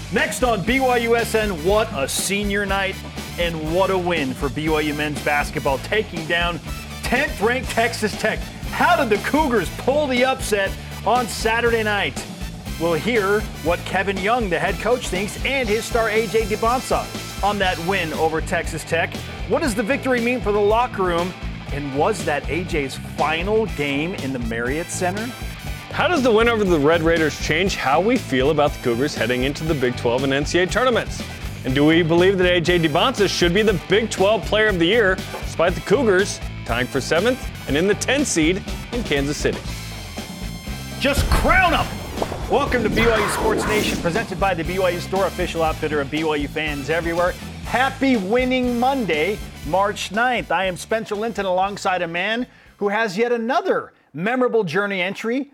Next on BYUSN, what a senior night and what a win for BYU men's basketball, taking down 10th-ranked Texas Tech. How did the Cougars pull the upset on Saturday night? We'll hear what Kevin Young, the head coach, thinks, and his star A.J. Dybantsa on that win over Texas Tech. What does the victory mean for the locker room? And was that A.J.'s final game in the Marriott Center? How does the win over the Red Raiders change how we feel about the Cougars heading into the Big 12 and NCAA tournaments? And do we believe that A.J. Dybantsa should be the Big 12 Player of the Year, despite the Cougars tying for 7th and in the 10th seed in Kansas City? Just crown them! Welcome to BYU Sports Nation, presented by the BYU Store, official outfitter of BYU fans everywhere. Happy winning Monday, March 9th. I am Spencer Linton alongside a man who has yet another memorable journal entry,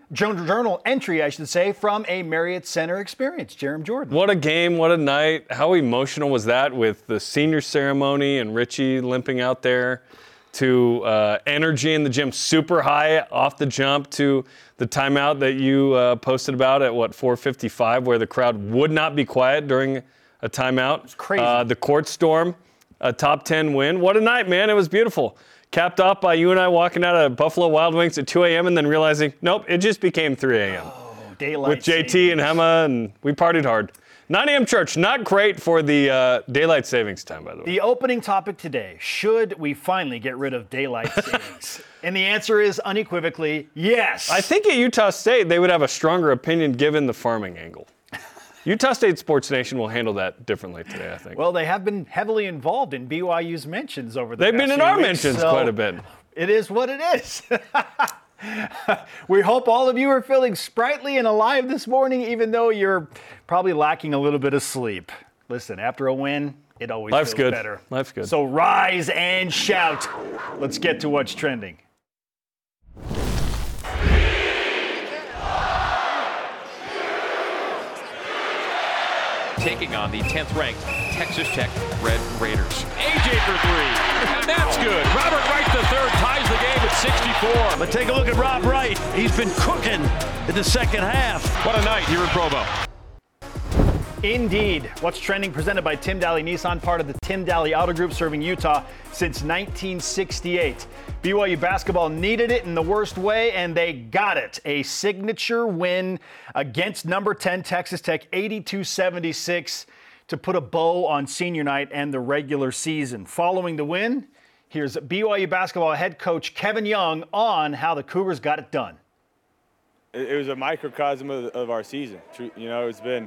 from a Marriott Center experience. Jerem Jordan. What a game, what a night. How emotional was that with the senior ceremony and Richie limping out there, to energy in the gym super high off the jump, to the timeout that you posted about at, 4:55, where the crowd would not be quiet during a timeout. It was crazy. The court storm, a top 10 win. What a night, man. It was beautiful. Capped off by you and I walking out of Buffalo Wild Wings at 2 a.m. and then realizing, nope, it just became 3 a.m. Oh, daylight with JT and Hema, and we partied hard. 9 a.m. church, not great for the daylight savings time, by the way. The opening topic today, should we finally get rid of daylight savings? And the answer is unequivocally yes. I think at Utah State, they would have a stronger opinion given the farming angle. Utah State Sports Nation will handle that differently today, I think. Well, they have been heavily involved in BYU's mentions over the They've past been in few our weeks, mentions so quite a bit. It is what it is. We hope all of you are feeling sprightly and alive this morning, even though you're probably lacking a little bit of sleep. Listen, after a win, it always Life's feels good. better. Life's good. So rise and shout. Let's get to what's trending. Taking on the 10th-ranked Texas Tech Red Raiders. AJ for three, and that's good. Robert Wright III ties the game at 64. But take a look at Rob Wright. He's been cooking in the second half. What a night here in Provo. Indeed. What's trending, presented by Tim Daly Nissan, part of the Tim Daly Auto Group, serving Utah since 1968. BYU basketball needed it in the worst way, and they got it. A signature win against number 10 Texas Tech, 82-76, to put a bow on senior night and the regular season. Following the win, here's BYU basketball head coach Kevin Young on how the Cougars got it done. It was a microcosm of our season. You know, it's been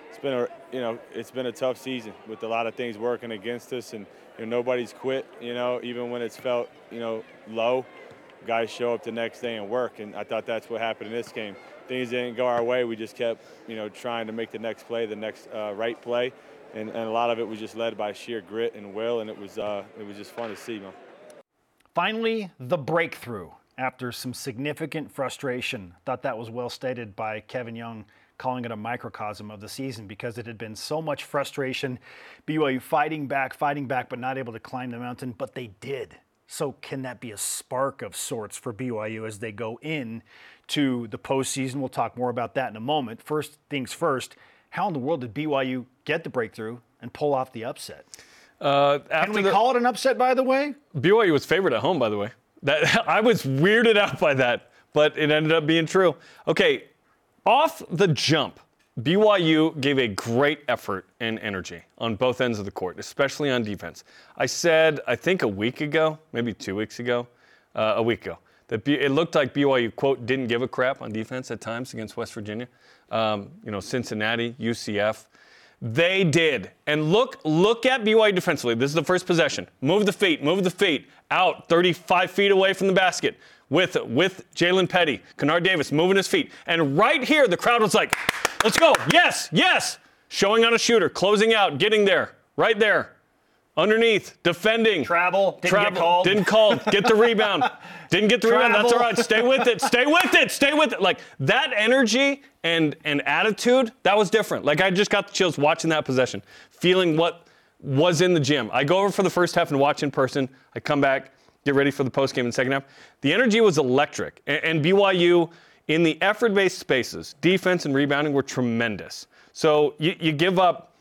a tough season with a lot of things working against us, and nobody's quit. Even when it's felt low, guys show up the next day and work. And I thought that's what happened in this game. Things didn't go our way. We just kept trying to make the next play, the next right play, and a lot of it was just led by sheer grit and will. And it was just fun to see, man. Finally, the breakthrough after some significant frustration. Thought that was well stated by Kevin Young, calling it a microcosm of the season because it had been so much frustration. BYU fighting back, but not able to climb the mountain, but they did. So can that be a spark of sorts for BYU as they go in to the postseason? We'll talk more about that in a moment. First things first, how in the world did BYU get the breakthrough and pull off the upset? Can we call it an upset, by the way? BYU was favored at home, by the way. I was weirded out by that, but it ended up being true. Okay, off the jump, BYU gave a great effort and energy on both ends of the court, especially on defense. I said, I think a week ago, maybe 2 weeks ago, a week ago, that it looked like BYU, quote, didn't give a crap on defense at times against West Virginia. Cincinnati, UCF. They did. And look at BYU defensively. This is the first possession. Move the feet, out 35 feet away from the basket with Jalen Petty. Kennard Davis moving his feet. And right here, the crowd was like, let's go. Yes. Showing on a shooter, closing out, getting there, right there. Underneath, defending. Travel, didn't get called. Didn't call, get the rebound. Didn't get the rebound, that's all right. Stay with it. Like, that energy and attitude, that was different. Like, I just got the chills watching that possession, feeling what was in the gym. I go over for the first half and watch in person. I come back, get ready for the postgame in the second half. The energy was electric. And BYU, in the effort-based spaces, defense and rebounding were tremendous. So you give up,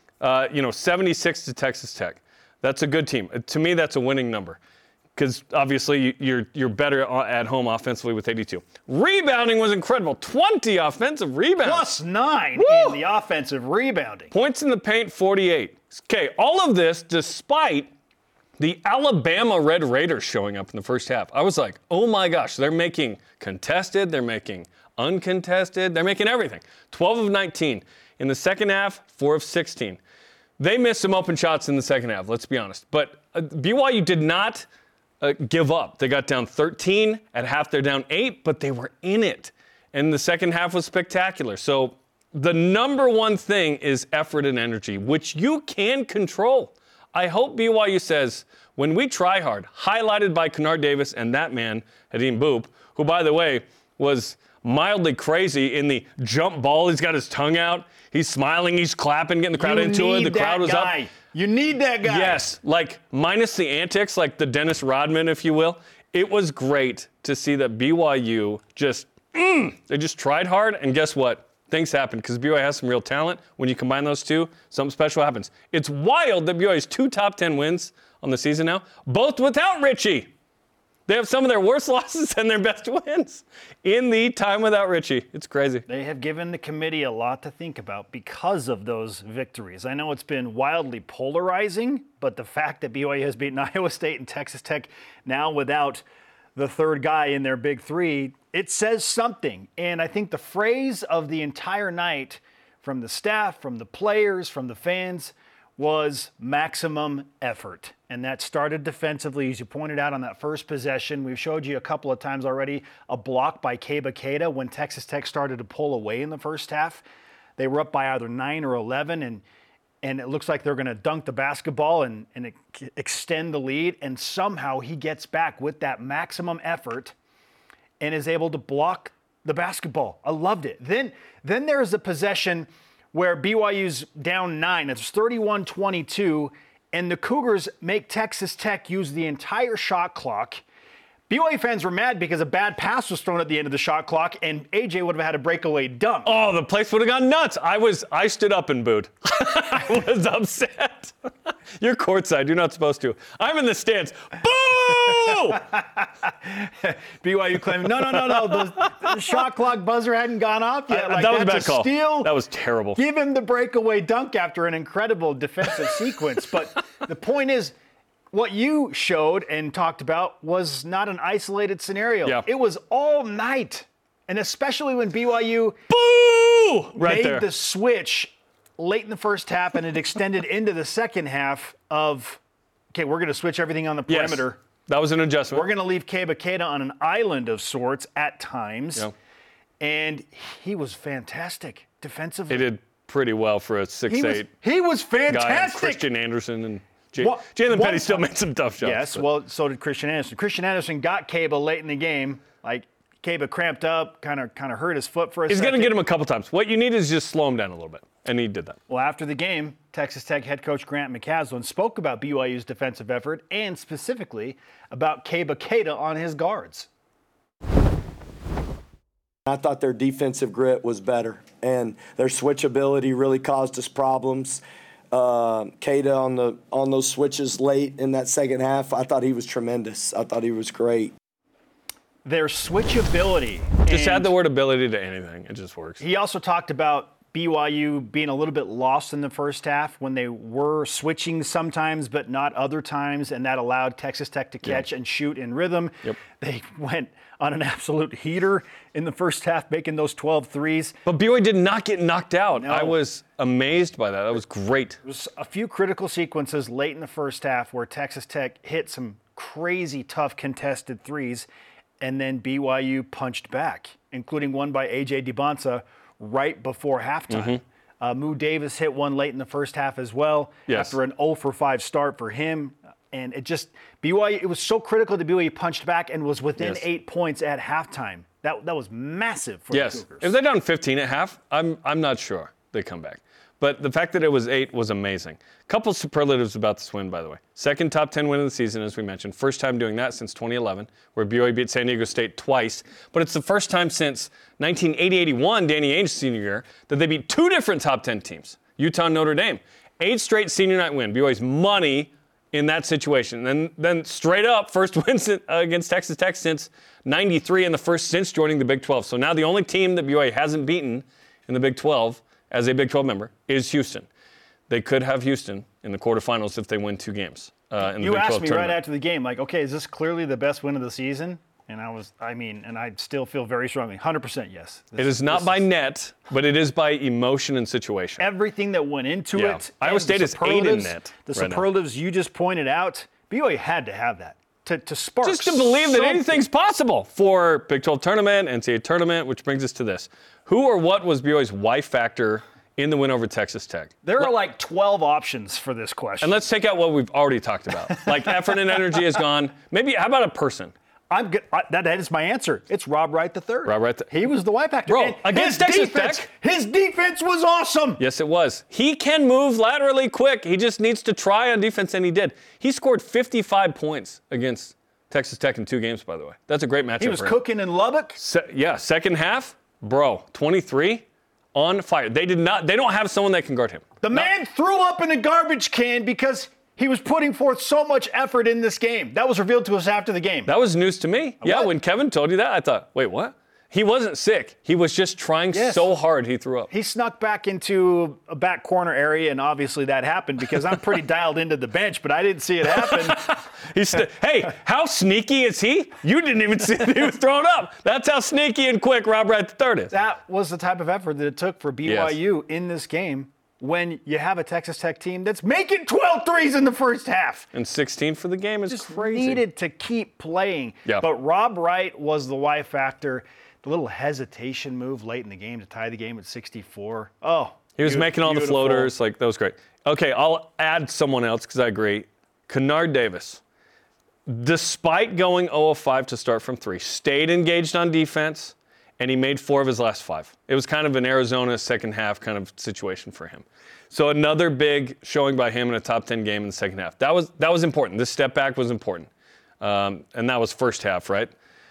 76 to Texas Tech. That's a good team. To me, that's a winning number because obviously you're better at home offensively with 82. Rebounding was incredible. 20 offensive rebounds. +9 Woo! in the offensive rebounding. Points in the paint, 48. Okay, all of this despite the Alabama Red Raiders showing up in the first half. I was like, oh my gosh, they're making contested, they're making uncontested, they're making everything. 12 of 19. In the second half, 4 of 16. They missed some open shots in the second half, let's be honest. But BYU did not give up. They got down 13. At half, they're down 8, but they were in it. And the second half was spectacular. So the number one thing is effort and energy, which you can control. I hope BYU says, when we try hard, highlighted by Kennard Davis and that man, Hadim Boop, who, by the way, was mildly crazy in the jump ball. He's got his tongue out. He's smiling. He's clapping, getting the crowd into it. The crowd was up. You need that guy. Yes, like minus the antics, like the Dennis Rodman, if you will. It was great to see that BYU they just tried hard, and guess what? Things happen because BYU has some real talent. When you combine those two, something special happens. It's wild that BYU has 2 top 10 wins on the season now, both without Richie. They have some of their worst losses and their best wins in the time without Richie. It's crazy. They have given the committee a lot to think about because of those victories. I know it's been wildly polarizing, but the fact that BYU has beaten Iowa State and Texas Tech now without the third guy in their big three, it says something. And I think the phrase of the entire night from the staff, from the players, from the fans was maximum effort. And that started defensively, as you pointed out on that first possession. We've showed you a couple of times already a block by Keba Keita when Texas Tech started to pull away in the first half. They were up by either 9 or 11, and it looks like they're going to dunk the basketball and extend the lead. And somehow he gets back with that maximum effort and is able to block the basketball. I loved it. Then there's a possession where BYU's down 9. It's 31-22, and the Cougars make Texas Tech use the entire shot clock. BYU fans were mad because a bad pass was thrown at the end of the shot clock, and AJ would have had a breakaway dunk. Oh, the place would have gone nuts. I stood up and booed. I was upset. You're courtside. You're not supposed to. I'm in the stands. Boo! BYU claiming, no. The shot clock buzzer hadn't gone off yet. That was a bad call. Steal. That was terrible. Give him the breakaway dunk after an incredible defensive sequence. But the point is, what you showed and talked about was not an isolated scenario. Yeah. It was all night. And especially when BYU made the switch late in the first half and it extended into the second half of, okay, we're going to switch everything on the perimeter. Yes, that was an adjustment. We're going to leave Keba Keita on an island of sorts at times. Yeah. And he was fantastic defensively. he did pretty well for a 6'8". He was fantastic. Guy, Christian Anderson and Jalen Petty still made some tough shots. Yes, well, so did Christian Anderson. Christian Anderson got Keba late in the game. Like, Keba cramped up, kind of hurt his foot for a second. He's going to get him a couple times. What you need is just slow him down a little bit, and he did that. Well, after the game, Texas Tech head coach Grant McCasland spoke about BYU's defensive effort and specifically about Keba Keita on his guards. I thought their defensive grit was better, and their switchability really caused us problems. Keita on those switches late in that second half, I thought he was tremendous. I thought he was great. Their switchability. Just add the word ability to anything. It just works. He also talked about BYU being a little bit lost in the first half when they were switching sometimes, but not other times, and that allowed Texas Tech to catch and shoot in rhythm. Yep. They went on an absolute heater in the first half, making those 12 threes. But BYU did not get knocked out. No. I was amazed by that. That was great. There was a few critical sequences late in the first half where Texas Tech hit some crazy tough contested threes, and then BYU punched back, including one by A.J. DiBonsa right before halftime. Moo Davis hit one late in the first half as well after an 0-for-5 start for him. And BYU, it was so critical that BYU punched back and was within 8 points at halftime. That was massive for the Cougars. If they're down 15 at half, I'm not sure they come back. But the fact that it was 8 was amazing. Couple superlatives about this win, by the way. Second top 10 win of the season, as we mentioned. First time doing that since 2011, where BYU beat San Diego State twice. But it's the first time since 1980-81, Danny Ainge's senior year, that they beat 2 different top 10 teams, Utah and Notre Dame. 8 straight senior night win. BYU's money in that situation. And then straight up, first win against Texas Tech since 93 and the first since joining the Big 12. So now the only team that BYU hasn't beaten in the Big 12 as a Big 12 member is Houston. They could have Houston in the quarterfinals if they win 2 games in the Big 12 You asked me tournament. right after the game, like, okay, is this clearly the best win of the season? And I still feel very strongly, 100% yes. It is not by net, but it is by emotion and situation. Everything that went into Yeah. it. Iowa and State the is 8 in superlatives- net The right now. superlatives you just pointed out, BYU had to have that to spark. Just to believe that something. anything's possible for Big 12 tournament, NCAA tournament, which brings us to this. Who or what was BYU's Y factor in the win over Texas Tech? There are like 12 options for this question. And let's take out what we've already talked about. Like effort and energy is gone. Maybe, how about a person? I'm good. That is my answer. It's Rob Wright III. Rob Wright He was the Y factor. Bro, And against his Texas defense, Tech? his defense was awesome. Yes, it was. He can move laterally quick. He just needs to try on defense, and he did. He scored 55 points against Texas Tech in 2 games, by the way. That's a great matchup He was for him. cooking in Lubbock. Second half, bro, 23 on fire. They don't have someone that can guard him. The man threw up in a garbage can because he was putting forth so much effort in this game. That was revealed to us after the game. That was news to me. Yeah, What? when Kevin told you that, I thought, wait, what? He wasn't sick. He was just trying Yes. so hard he threw up. He snuck back into a back corner area, and obviously that happened because I'm pretty dialed into the bench, but I didn't see it happen. Hey, how sneaky is he? You didn't even see that he was thrown up. That's how sneaky and quick Rob Wright III is. That was the type of effort that it took for BYU in this game when you have a Texas Tech team that's making 12 threes in the first half. And 16 for the game is Just crazy. needed to keep playing. Yeah. But Rob Wright was the Y factor. The little hesitation move late in the game to tie the game at 64. Oh, He was making all the beautiful. floaters. Like, that was great. Okay, I'll add someone else because I agree. Kennard Davis, despite going 0 of 5 to start from 3, stayed engaged on defense, and he made 4 of his last 5. It was kind of an Arizona second half kind of situation for him. So another big showing by him in a top 10 game in the second half. That was important. This step back was important. And that was first half, right?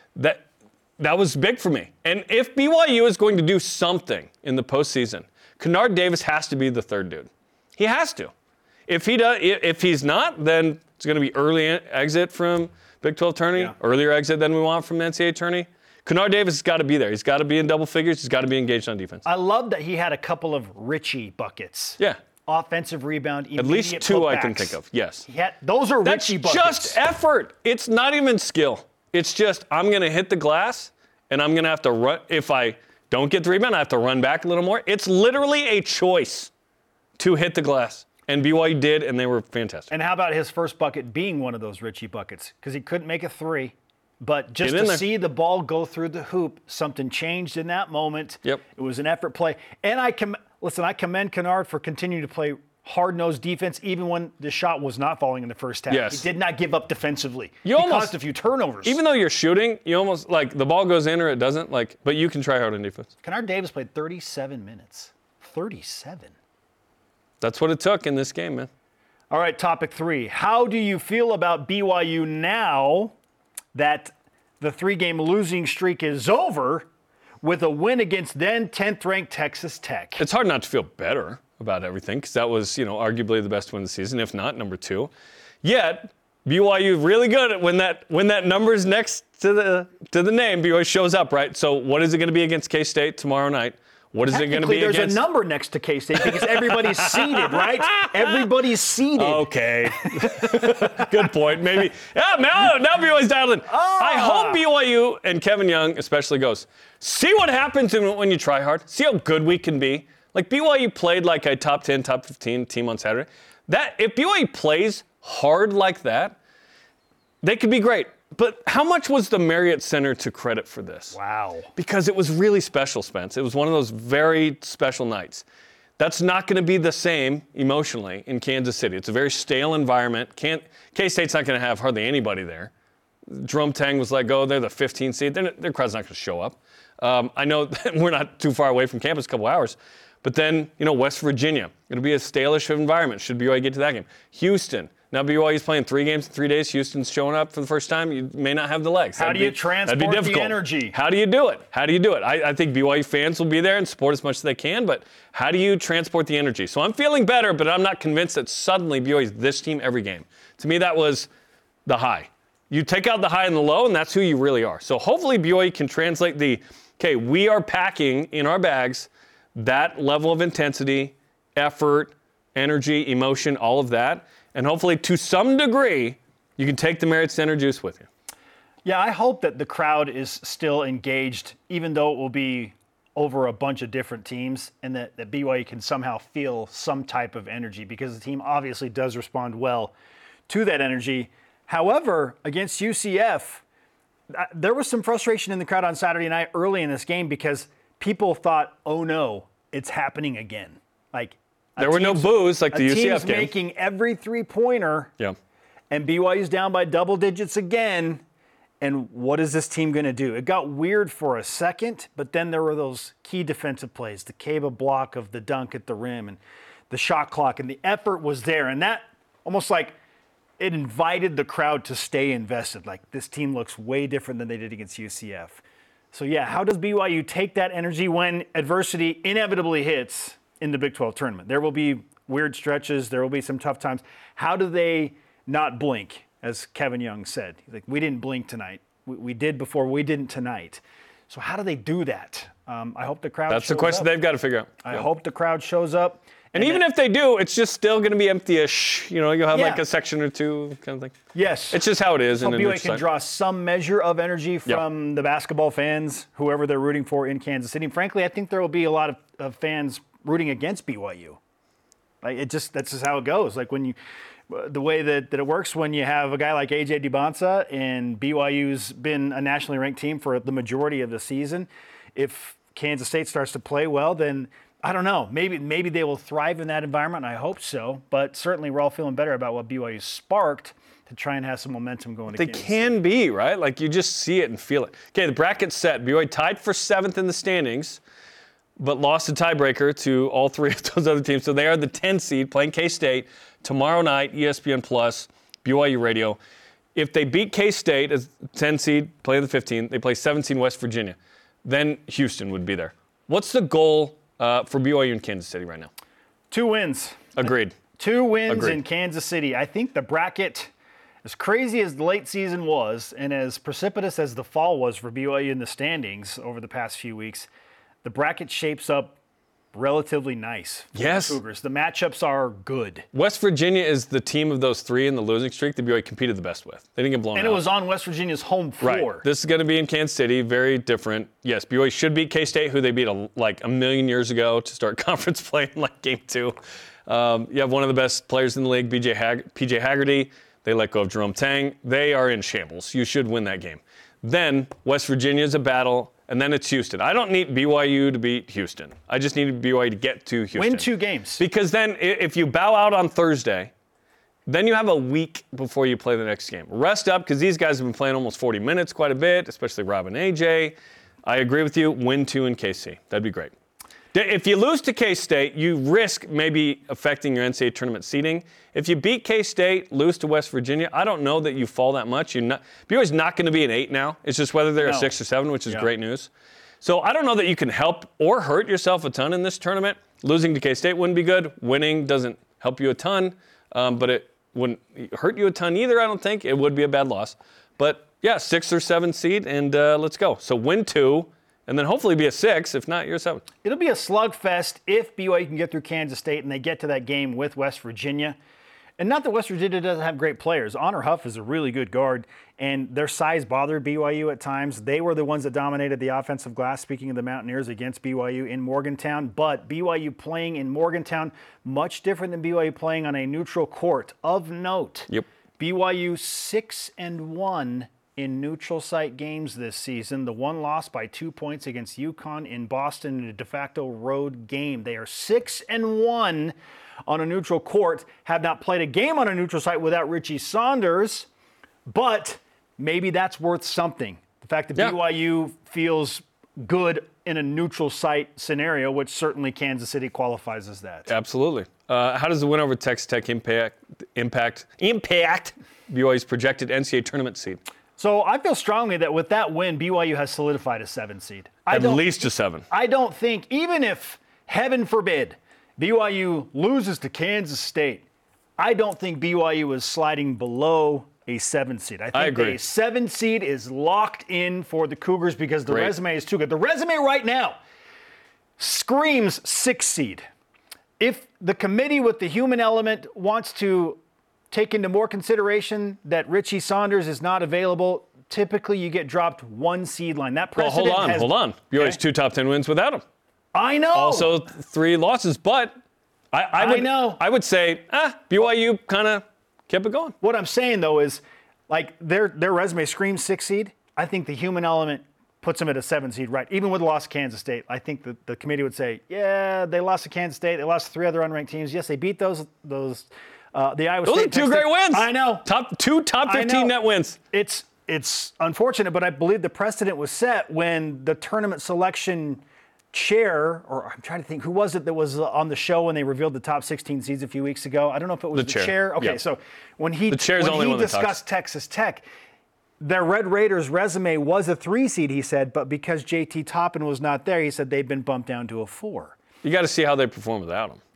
That was big for me. And if BYU is going to do something in the postseason, Kennard Davis has to be the third dude. He has to. If he's not, then it's going to be early exit from Big 12 tourney, earlier exit than we want from the NCAA tourney. Kennard Davis has got to be there. He's got to be in double figures. He's got to be engaged on defense. I love that he had a couple of Richie buckets. Yeah. Offensive rebound, At least immediate 2 I can putbacks. think of. Yes. Those are That's Richie buckets. just effort. It's not even skill. It's just, I'm going to hit the glass, and I'm going to have to run. If I don't get the rebound, I have to run back a little more. It's literally a choice to hit the glass. And BYU did, and they were fantastic. And how about his first bucket being one of those Richie buckets? Because he couldn't make a 3. But just Get in to there. see the ball go through the hoop, something changed in that moment. Yep. It was an effort play. And I commend Kennard for continuing to play hard-nosed defense even when the shot was not falling in the first half. Yes. He did not give up defensively. You he almost- caused a few turnovers. Even though you're shooting, you almost, like, the ball goes in or it doesn't, like, but you can try hard on defense. Kennard Davis played 37 minutes. 37. That's what it took in this game, man. All right, topic 3. How do you feel about BYU now that the 3-game losing streak is over with a win against then 10th-ranked Texas Tech? It's hard not to feel better about everything because that was, arguably the best win of the season, if not number 2. Yet, BYU really good at when that number's next to the name, BYU shows up, right? So what is it going to be against K-State tomorrow night? What is it going to be There's against? a number next to K-State because everybody's seeded, right? Everybody's seeded. Okay. Good point. Maybe. Yeah, now BYU's dialed in. I hope BYU and Kevin Young especially goes, see what happens when you try hard. See how good we can be. Like BYU played like a top 10, top 15 team on Saturday. If BYU plays hard like that, they could be great. But how much was the Marriott Center to credit for this? Wow. Because it was really special, Spence. It was one of those very special nights. That's not going to be the same emotionally in Kansas City. It's a very stale environment. K-State's not going to have hardly anybody there. Jerome Tang was let go. They're the 15th seed. Their crowd's not going to show up. I know we're not too far away from campus, a couple hours. But then, West Virginia, it'll be a stalish environment. Should BYU get to that game? Houston. Now BYU's playing 3 games in 3 days. Houston's showing up for the first time. You may not have the legs. How do you transport the energy? How do you do it? I think BYU fans will be there and support as much as they can, but how do you transport the energy? So I'm feeling better, but I'm not convinced that suddenly BYU is this team every game. To me, that was the high. You take out the high and the low, and that's who you really are. So hopefully BYU can translate we are packing in our bags that level of intensity, effort, energy, emotion, all of that. And hopefully, to some degree, you can take the Merit Center juice with you. Yeah, I hope that the crowd is still engaged, even though it will be over a bunch of different teams, and that BYU can somehow feel some type of energy, because the team obviously does respond well to that energy. However, against UCF, there was some frustration in the crowd on Saturday night early in this game because people thought, oh no, it's happening again. There were no boos like the UCF team's game. Making every three-pointer, Yeah. and BYU's down by double digits again. And what is this team going to do? It got weird for a second, but then there were those key defensive plays, the Kaba block of the dunk at the rim and the shot clock, and the effort was there. And that almost like it invited the crowd to stay invested. Like, this team looks way different than they did against UCF. So, yeah, how does BYU take that energy when adversity inevitably hits in the Big 12 tournament? There will be weird stretches. There will be some tough times. How do they not blink, as Kevin Young said? We didn't blink tonight. We did before. We didn't tonight. So how do they do that? I hope the crowd That's shows the question up. they've got to figure out. I hope the crowd shows up. And even if they do, it's just still going to be empty-ish. You'll have Yeah. a section or two kind of thing. Yes. It's just how it is. So BYU can draw some measure of energy from the basketball fans, whoever they're rooting for in Kansas City. And frankly, I think there will be a lot of fans rooting against BYU. That's just how it goes. The way that it works when you have a guy like A.J. Dibonsa, and BYU's been a nationally ranked team for the majority of the season. If Kansas State starts to play well, then I don't know. Maybe they will thrive in that environment, and I hope so. But certainly we're all feeling better about what BYU sparked to try and have some momentum going to They Kansas can State. be, right? You just see it and feel it. Okay, the bracket's set. BYU tied for 7th in the standings, but lost a tiebreaker to all 3 of those other teams. So they are the 10 seed playing K-State tomorrow night, ESPN Plus, BYU Radio. If they beat K-State as 10 seed, play the 15, they play 17 West Virginia. Then Houston would be there. What's the goal for BYU in Kansas City right now? 2 wins. Agreed. 2 wins Agreed. in Kansas City. I think the bracket, as crazy as the late season was and as precipitous as the fall was for BYU in the standings over the past few weeks, the bracket shapes up relatively nice for Yes. the Cougars. The matchups are good. West Virginia is the team of those 3 in the losing streak that BYU competed the best with. They didn't get blown out. And it was on West Virginia's home floor. Right. This is going to be in Kansas City. Very different. Yes, BYU should beat K-State, who they beat a million years ago to start conference play in game 2. You have one of the best players in the league, PJ Haggerty. They let go of Jerome Tang. They are in shambles. You should win that game. Then West Virginia is a battle, and then it's Houston. I don't need BYU to beat Houston. I just need BYU to get to Houston. Win 2 games. Because then if you bow out on Thursday, then you have a week before you play the next game. Rest up, because these guys have been playing almost 40 minutes quite a bit, especially Rob and AJ. I agree with you. Win 2 in KC. That'd be great. If you lose to K-State, you risk maybe affecting your NCAA tournament seeding. If you beat K-State, lose to West Virginia, I don't know that you fall that much. BYU's not going to be an 8 now. It's just whether they're a 6 or 7, which is great news. So I don't know that you can help or hurt yourself a ton in this tournament. Losing to K-State wouldn't be good. Winning doesn't help you a ton, but it wouldn't hurt you a ton either, I don't think. It would be a bad loss. But, yeah, 6 or 7 seed, and let's go. So win 2. And then hopefully be a 6. If not, you're a 7. It'll be a slugfest if BYU can get through Kansas State and they get to that game with West Virginia. And not that West Virginia doesn't have great players. Honor Huff is a really good guard, and their size bothered BYU at times. They were the ones that dominated the offensive glass, speaking of the Mountaineers, against BYU in Morgantown. But BYU playing in Morgantown, much different than BYU playing on a neutral court. Of note, Yep. BYU 6-1 in neutral site games this season. The one loss by 2 points against UConn in Boston in a de facto road game. They are 6-1 on a neutral court. Have not played a game on a neutral site without Richie Saunders, but maybe that's worth something. The fact that BYU feels good in a neutral site scenario, which certainly Kansas City qualifies as that. Absolutely. How does the win over Texas Tech impact BYU's projected NCAA tournament seed? So I feel strongly that with that win, BYU has solidified a 7 seed. At least a 7. I don't think, even if, heaven forbid, BYU loses to Kansas State, I don't think BYU is sliding below a 7 seed. I think agree. a 7 seed is locked in for the Cougars because the Great. resume is too good. The resume right now screams 6 seed. If the committee with the human element wants to take into more consideration that Richie Saunders is not available, typically you get dropped 1 seed line. That Well, precedent hold on. BYU has 2 top 10 wins without him. I know. Also 3 losses, but I would say BYU kind of kept it going. What I'm saying, though, is like their resume screams 6 seed. I think the human element puts them at a 7 seed, right? Even with the loss to Kansas State, I think the committee would say, yeah, they lost to Kansas State. They lost to 3 other unranked teams. Yes, they beat the Iowa State. Those are 2 great wins. I know. Two top 15 net wins. It's unfortunate, but I believe the precedent was set when the tournament selection chair, or I'm trying to think, who was it that was on the show when they revealed the top 16 seeds a few weeks ago? I don't know if it was the chair. Okay, yeah. So when he discussed Texas Tech, their Red Raiders resume was a 3 seed, he said, but because JT Toppin was not there, he said they've been bumped down to a 4. You got to see how they perform without him.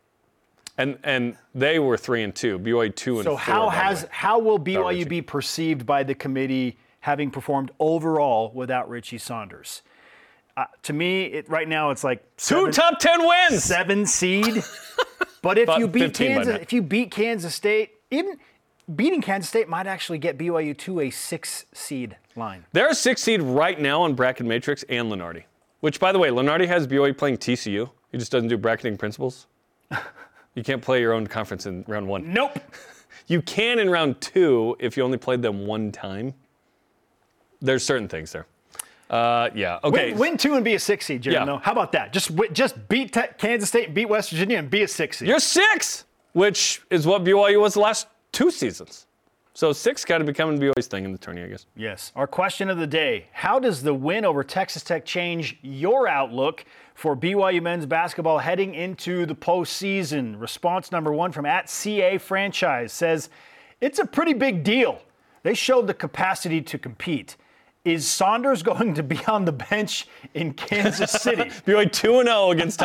And they were 3-2. BYU 2-4. So how will BYU be perceived by the committee having performed overall without Richie Saunders? To me, right now it's like 2 top 10 wins, 7 seed. But if you beat Kansas State, even beating Kansas State might actually get BYU to a 6 seed line. They're a 6 seed right now on Bracket Matrix and Lenardi. Which, by the way, Lenardi has BYU playing TCU. He just doesn't do bracketing principles. You can't play your own conference in round 1. Nope. You can in round 2 if you only played them 1 time. There's certain things there. Yeah. Okay. Win 2 and be a 6 seed, Jeremy. Yeah. How about that? Just beat Kansas State, beat West Virginia, and be a 6 seed. You're 6, which is what BYU was the last 2 seasons. So 6 kind of becoming BYU's thing in the tourney, I guess. Yes. Our question of the day: how does the win over Texas Tech change your outlook for BYU men's basketball heading into the postseason? Response number 1 from @CA_franchise says, it's a pretty big deal. They showed the capacity to compete. Is Saunders going to be on the bench in Kansas City? BYU 2-0 against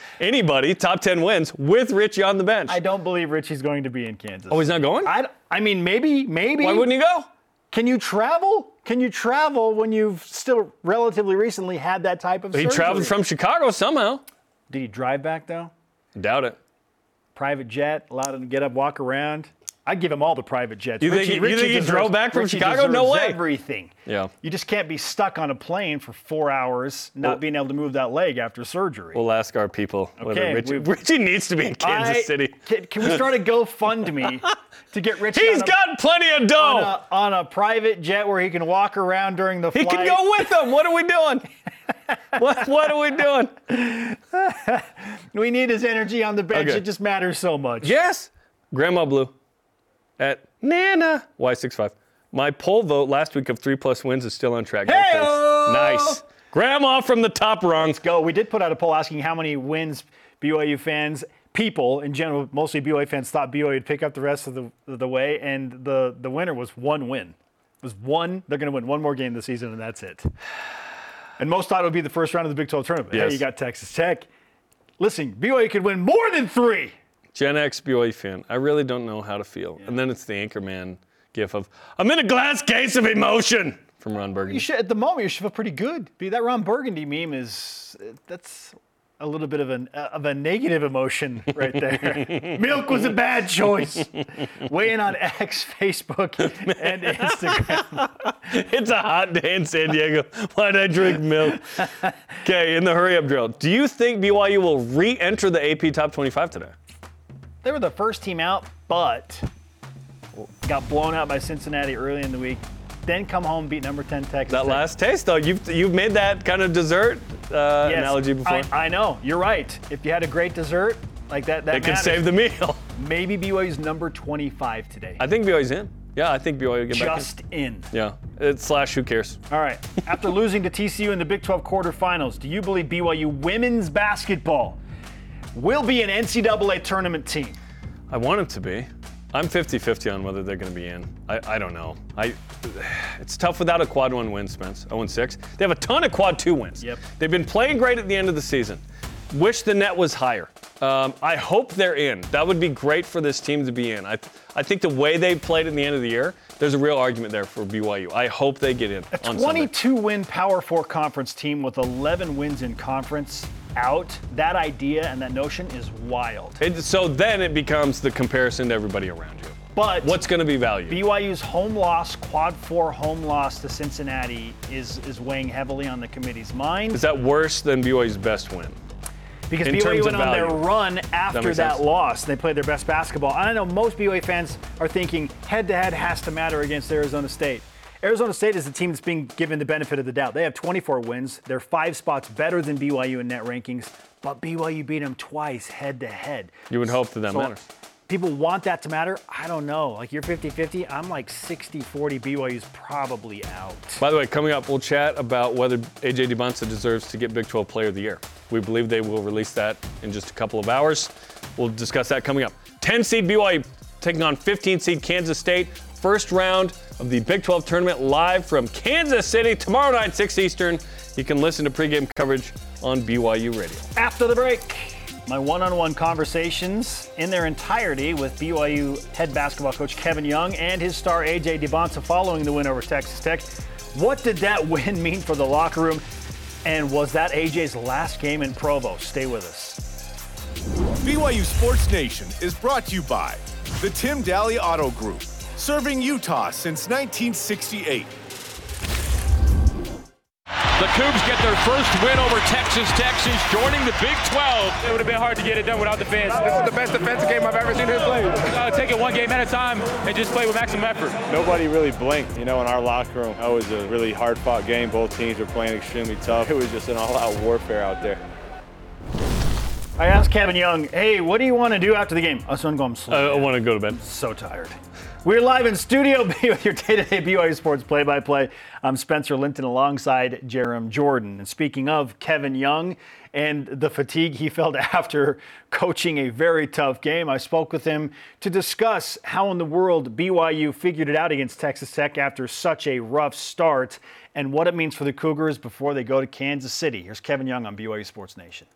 top 10 wins with Richie on the bench. I don't believe Richie's going to be in Kansas. Oh, he's not going? I mean, maybe. Why wouldn't he go? Can you travel? Can you travel when you've still relatively recently had that type of surgery? He traveled from Chicago somehow. Did he drive back, though? Doubt it. Private jet, allowed him to get up, walk around. I'd give him all the private jets. You think he drove back from Chicago? No way. Everything. Yeah. You just can't be stuck on a plane for 4 hours, not being able to move that leg after surgery. We'll ask our people whether Richie needs to be in Kansas City. Can we start a GoFundMe to get Richie? He's got plenty of dough. On a private jet where he can walk around during the flight. He can go with them. What are we doing? What are we doing? We need his energy on the bench. Okay. It just matters so much. Yes. Grandma Blue at Nana Y65. My poll vote last week of 3+ wins is still on track. Hey-o! Nice. Grandma from the top rung. Let's go. We did put out a poll asking how many wins BYU fans, people in general, mostly BYU fans, thought BYU would pick up the rest of the way, and the winner was 1 win. It was 1. They're going to win 1 more game this season, and that's it. And most thought it would be the first round of the Big 12 tournament. Yes. Hey, you got Texas Tech. Listen, BYU could win more than 3. Gen X BYU fan. I really don't know how to feel. Yeah. And then it's the Anchorman gif of, I'm in a glass case of emotion from Ron Burgundy. At the moment, you should feel pretty good. That Ron Burgundy meme that's a little bit of a negative emotion right there. Milk was a bad choice. Weigh in on X, Facebook, and Instagram. It's a hot day in San Diego. Why'd I drink milk? Okay, in the hurry-up drill. Do you think BYU will re-enter the AP Top 25 today? They were the first team out, but got blown out by Cincinnati early in the week. Then come home, beat number 10 Texas That Tech. last taste, though, you've made that kind of dessert analogy before. I know. You're right. If you had a great dessert like that it could save the meal. Maybe BYU's number 25 today. I think BYU's in. Yeah, I think BYU will get Just back in. Yeah, it's / who cares? All right. After losing to TCU in the Big 12 quarterfinals, do you believe BYU women's basketball will be an NCAA tournament team? I want them to be. I'm 50-50 on whether they're going to be in. I don't know. It's tough without a quad 1 win, Spence. 0-6. They have a ton of quad 2 wins. Yep. They've been playing great at the end of the season. Wish the net was higher. I hope they're in. That would be great for this team to be in. I think the way they played at the end of the year, there's a real argument there for BYU. I hope they get in on Sunday. 22-win Power 4 conference team with 11 wins in conference out. That idea and that notion is wild. So then it becomes the comparison to everybody around you. But what's going to be valued? BYU's home loss, quad 4 home loss to Cincinnati is weighing heavily on the committee's mind. Is that worse than BYU's best win? Because in BYU terms went of on their value? run after makes that sense. loss. They played their best basketball. And I know most BYU fans are thinking head-to-head has to matter against Arizona State. Arizona State is the team that's being given the benefit of the doubt. They have 24 wins. They're 5 spots better than BYU in net rankings, but BYU beat them twice head-to-head. You would hope that matters. People want that to matter? I don't know. Like, you're 50-50. I'm like 60-40. BYU's probably out. By the way, coming up, we'll chat about whether A.J. DeBonsa deserves to get Big 12 Player of the Year. We believe they will release that in just a couple of hours. We'll discuss that coming up. 10-seed BYU taking on 15-seed Kansas State. First round of the Big 12 tournament live from Kansas City tomorrow night, 6 Eastern. You can listen to pregame coverage on BYU Radio. After the break, my one-on-one conversations in their entirety with BYU head basketball coach Kevin Young and his star A.J. DeBonsa following the win over Texas Tech. What did that win mean for the locker room? And was that A.J.'s last game in Provo? Stay with us. BYU Sports Nation is brought to you by the Tim Daly Auto Group, serving Utah since 1968. The Cougs get their first win over Texas Tech since joining the Big 12. It would have been hard to get it done without the fans. This is the best defensive game I've ever seen him play. Take it one game at a time and just play with maximum effort. Nobody really blinked, in our locker room. That was a really hard-fought game. Both teams were playing extremely tough. It was just an all-out warfare out there. I asked Kevin Young, hey, what do you want to do after the game? I was going to go sleep. I want to go to bed. So tired. We're live in Studio B with your day-to-day BYU Sports play-by-play. I'm Spencer Linton alongside Jerem Jordan. And speaking of Kevin Young and the fatigue he felt after coaching a very tough game, I spoke with him to discuss how in the world BYU figured it out against Texas Tech after such a rough start and what it means for the Cougars before they go to Kansas City. Here's Kevin Young on BYU Sports Nation.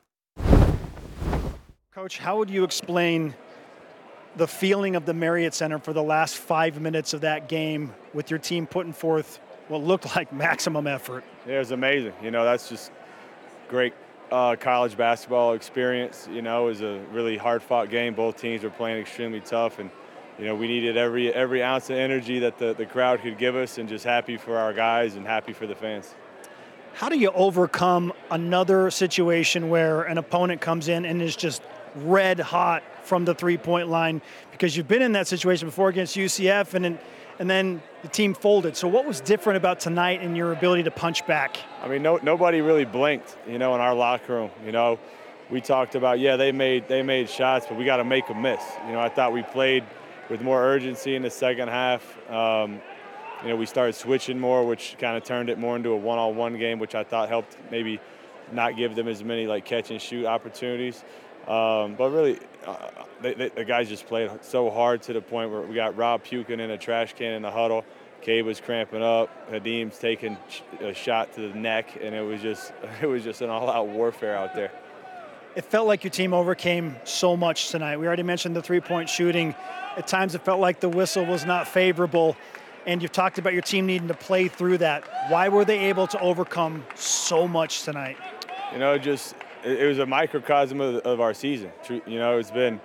Coach, how would you explain the feeling of the Marriott Center for the last 5 minutes of that game with your team putting forth what looked like maximum effort? Yeah, it was amazing. That's just great college basketball experience. It was a really hard-fought game. Both teams were playing extremely tough, and we needed every ounce of energy that the crowd could give us, and just happy for our guys and happy for the fans. How do you overcome another situation where an opponent comes in and is just red hot from the three-point line? Because you've been in that situation before against UCF, and then the team folded. So what was different about tonight and your ability to punch back? I mean, nobody really blinked, in our locker room. We talked about, they made shots, but we got to make them miss. I thought we played with more urgency in the second half. We started switching more, which kind of turned it more into a one-on-one game, which I thought helped maybe not give them as many catch and shoot opportunities. But really, the guys just played so hard to the point where we got Rob puking in a trash can in the huddle. Cade was cramping up. Hadim's taking a shot to the neck, and it was just an all-out warfare out there. It felt like your team overcame so much tonight. We already mentioned the three-point shooting. At times it felt like the whistle was not favorable, and you've talked about your team needing to play through that. Why were they able to overcome so much tonight? It was a microcosm of our season. It's been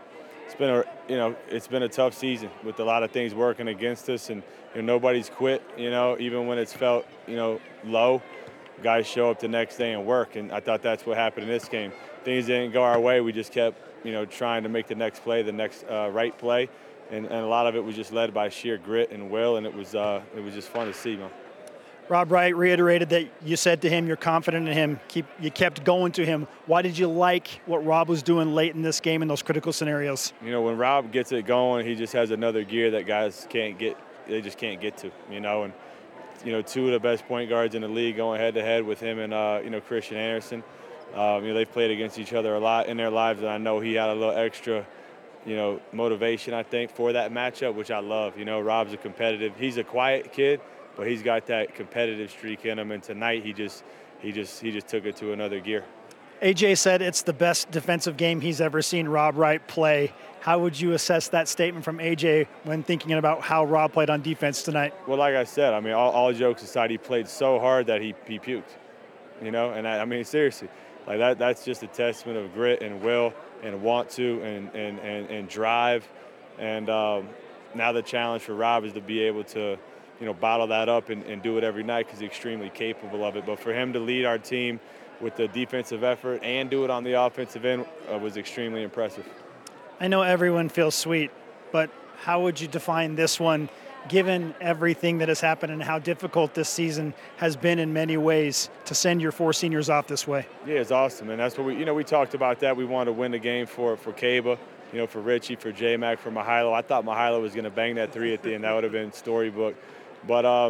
a tough season with a lot of things working against us, and nobody's quit. Even when it's felt low, guys show up the next day and work. And I thought that's what happened in this game. Things didn't go our way. We just kept trying to make the next play, the next right play, and a lot of it was just led by sheer grit and will, and it was just fun to see, man. Rob Wright reiterated that you said to him you're confident in him. You kept going to him. Why did you like what Rob was doing late in this game in those critical scenarios? When Rob gets it going, he just has another gear that guys can't get just can't get to, you know. And you know, two of the best point guards in the league going head-to-head with him and, you know, Christian Anderson. You know, they've played against each other a lot in their lives, and I know he had a little extra, you know, motivation, I think, for that matchup, which I love. You know, Rob's he's a quiet kid, but he's got that competitive streak in him, and tonight he just took it to another gear. AJ said it's the best defensive game he's ever seen Rob Wright play. How would you assess that statement from AJ when thinking about how Rob played on defense tonight? Well, like I said, I mean, all jokes aside, he played so hard that he puked, you know? And I mean, seriously, like that's just a testament of grit and will and want to and drive. And now the challenge for Rob is to be able to, you know, bottle that up and do it every night because he's extremely capable of it. But for him to lead our team with the defensive effort and do it on the offensive end was extremely impressive. I know everyone feels sweet, but how would you define this one, given everything that has happened and how difficult this season has been in many ways to send your four seniors off this way? Yeah, it's awesome, and that's what we talked about that. We wanted to win the game for Kaba, you know, for Richie, for J-Mac, for Mihilo. I thought Mihilo was going to bang that three at the end. That would have been storybook. But,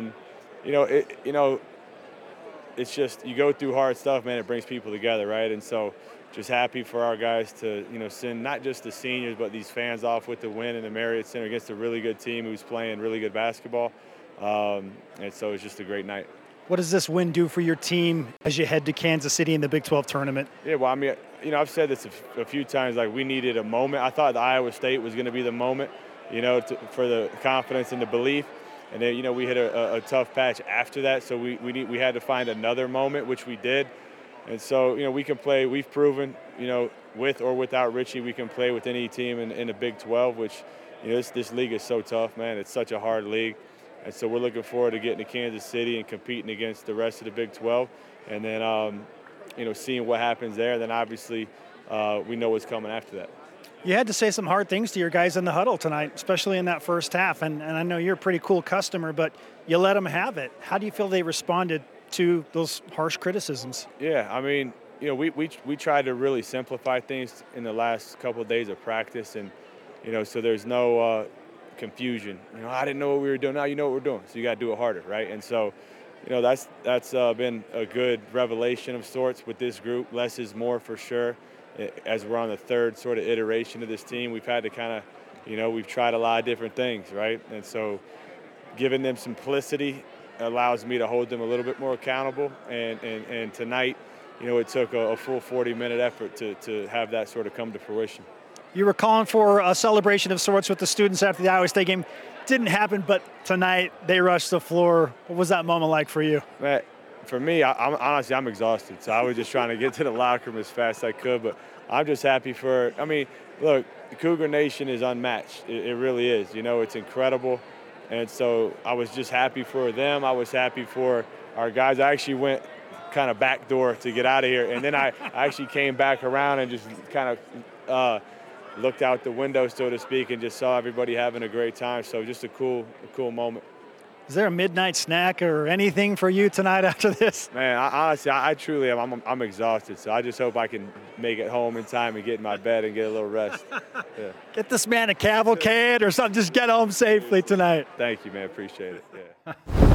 it's just you go through hard stuff, man. It brings people together, right? And so just happy for our guys to, you know, send not just the seniors but these fans off with the win in the Marriott Center against a really good team who's playing really good basketball. And so it's just a great night. What does this win do for your team as you head to Kansas City in the Big 12 tournament? Yeah, well, I mean, you know, I've said this a few times, like we needed a moment. I thought the Iowa State was going to be the moment, you know, for the confidence and the belief. And then, you know, we hit a tough patch after that, so we had to find another moment, which we did. And so, you know, we can play. We've proven, you know, with or without Richie, we can play with any team in the Big 12, which, you know, this league is so tough, man. It's such a hard league. And so we're looking forward to getting to Kansas City and competing against the rest of the Big 12. And then, you know, seeing what happens there. Then obviously we know what's coming after that. You had to say some hard things to your guys in the huddle tonight, especially in that first half. And I know you're a pretty cool customer, but you let them have it. How do you feel they responded to those harsh criticisms? Yeah, I mean, you know, we tried to really simplify things in the last couple of days of practice, and you know, so there's no confusion. You know, I didn't know what we were doing. Now you know what we're doing, so you got to do it harder, right? And so, you know, that's been a good revelation of sorts with this group. Less is more for sure. As we're on the third sort of iteration of this team, we've had to kind of, you know, we've tried a lot of different things, right? And so, giving them simplicity allows me to hold them a little bit more accountable. And tonight, you know, it took a full 40-minute effort to have that sort of come to fruition. You were calling for a celebration of sorts with the students after the Iowa State game. Didn't happen, but tonight they rushed the floor. What was that moment like for you? Man, for me, I'm exhausted. So I was just trying to get to the locker room as fast as I could. But I'm just happy I mean, look, the Cougar Nation is unmatched. It really is. You know, it's incredible. And so I was just happy for them. I was happy for our guys. I actually went kind of backdoor to get out of here. And then I actually came back around and just kind of looked out the window, so to speak, and just saw everybody having a great time. So just a cool moment. Is there a midnight snack or anything for you tonight after this? Man, honestly, I truly am. I'm exhausted, so I just hope I can make it home in time and get in my bed and get a little rest. Yeah. Get this man a cavalcade or something. Just get home safely tonight. Thank you, man. Appreciate it. Yeah.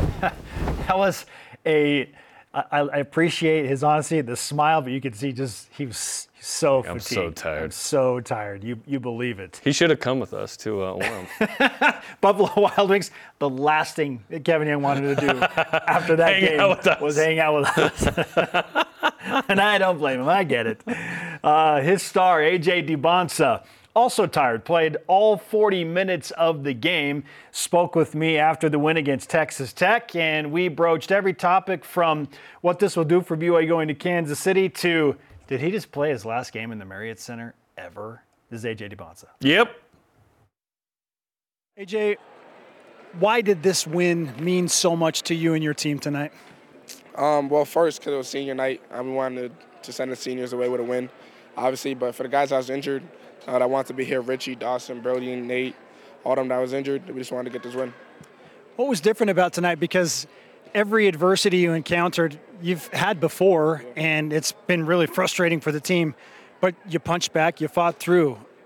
That was I appreciate his honesty, the smile, but you could see he was so fatigued. I'm so tired. I'm so tired. You believe it. He should have come with us to Orem. Buffalo Wild Wings, the last thing that Kevin Young wanted to do after that game was hang out with us. And I don't blame him. I get it. His star, A.J. Dybantsa, also tired, played all 40 minutes of the game, spoke with me after the win against Texas Tech, and we broached every topic from what this will do for BYU going to Kansas City to, did he just play his last game in the Marriott Center ever? This is A.J. Dybantsa. Yep. A.J., why did this win mean so much to you and your team tonight? Well, first, because it was senior night. We wanted to send the seniors away with a win, obviously. But for the guys that was injured, that wanted to be here, Richie, Dawson, Brody, and Nate, all of them that was injured, we just wanted to get this win. What was different about tonight? Because every adversity you encountered, you've had before, and it's been really frustrating for the team. But you punched back, you fought through.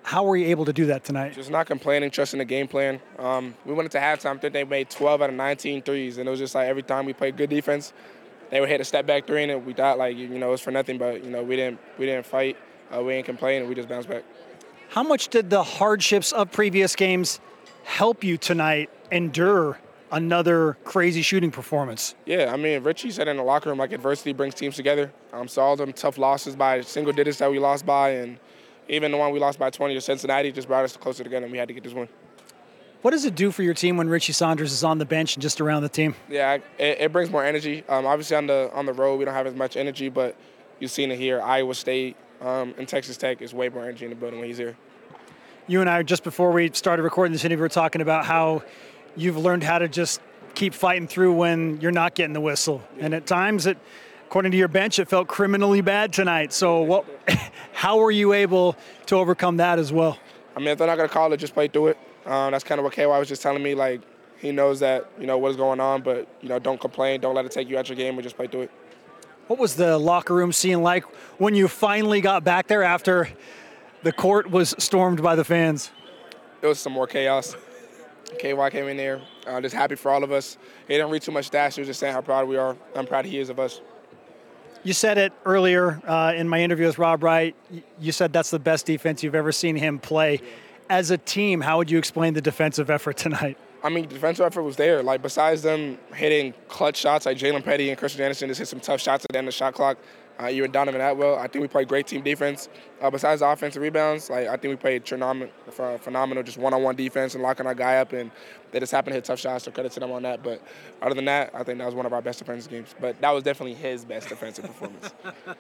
How were you able to do that tonight? Just not complaining, trusting the game plan. We went into halftime, I think they made 12 out of 19 threes, and it was just like every time we played good defense, they would hit a step back three, and we thought like, it was for nothing, but, we didn't fight, we didn't complain, and we just bounced back. How much did the hardships of previous games help you tonight endure another crazy shooting performance? Yeah, I mean, Richie said in the locker room, like, adversity brings teams together. So all them tough losses by single digits that we lost by, and even the one we lost by 20 to Cincinnati just brought us closer together, and we had to get this win. What does it do for your team when Richie Saunders is on the bench and just around the team? Yeah, it brings more energy. Obviously, on the road, we don't have as much energy, but you've seen it here. Iowa State and Texas Tech is way more energy in the building when he's here. You and I, just before we started recording this interview, were talking about how you've learned how to just keep fighting through when you're not getting the whistle. And at times, according to your bench, it felt criminally bad tonight. So how were you able to overcome that as well? I mean, if they're not going to call it, just play through it. That's kind of what KY was just telling me. Like, he knows that, what is going on, but, don't complain. Don't let it take you out your game, but just play through it. What was the locker room scene like when you finally got back there after the court was stormed by the fans? It was some more chaos. KY came in there, just happy for all of us. He didn't read too much stats. He was just saying how proud we are. I'm proud he is of us. You said it earlier in my interview with Rob Wright. You said that's the best defense you've ever seen him play. As a team, how would you explain the defensive effort tonight? I mean, the defensive effort was there. Like, besides them hitting clutch shots, like Jalen Petty and Christian Anderson just hit some tough shots at the end of the shot clock. You and Donovan Atwell, I think we played great team defense. Besides the offensive rebounds, like, I think we played phenomenal, just one-on-one defense and locking our guy up, and they just happened to hit tough shots, so credit to them on that. But other than that, I think that was one of our best defensive games. But that was definitely his best defensive performance.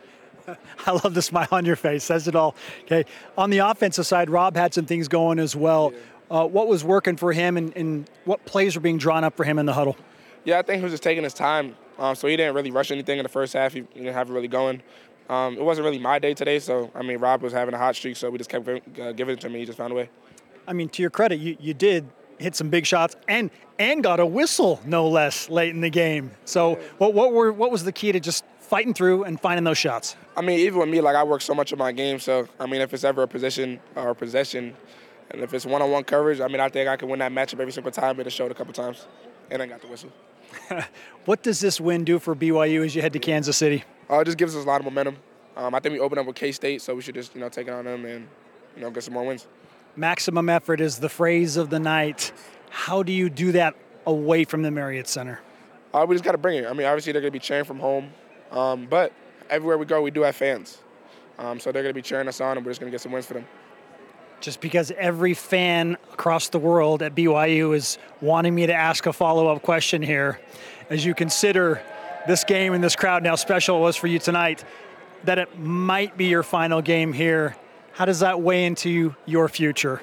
I love the smile on your face. Says it all. Okay. On the offensive side, Rob had some things going as well. What was working for him, and what plays were being drawn up for him in the huddle? Yeah, I think he was just taking his time. So he didn't really rush anything in the first half. He didn't have it really going. It wasn't really my day today, so, I mean, Rob was having a hot streak, so we just kept giving it to him, and he just found a way. I mean, to your credit, you did hit some big shots and got a whistle, no less, late in the game. So what was the key to just fighting through and finding those shots? I mean, even with me, like, I work so much in my game, so, I mean, if it's ever a position or a possession, and if it's one-on-one coverage, I mean, I think I can win that matchup every single time, but it showed a couple times, and I got the whistle. What does this win do for BYU as you head to Kansas City? It just gives us a lot of momentum. I think we opened up with K-State, so we should just, take it on them and, get some more wins. Maximum effort is the phrase of the night. How do you do that away from the Marriott Center? We just got to bring it. I mean, obviously they're going to be cheering from home, but everywhere we go, we do have fans. So they're going to be cheering us on, and we're just going to get some wins for them. Just because every fan across the world at BYU is wanting me to ask a follow-up question here, as you consider this game and this crowd and how special it was for you tonight, that it might be your final game here. How does that weigh into your future?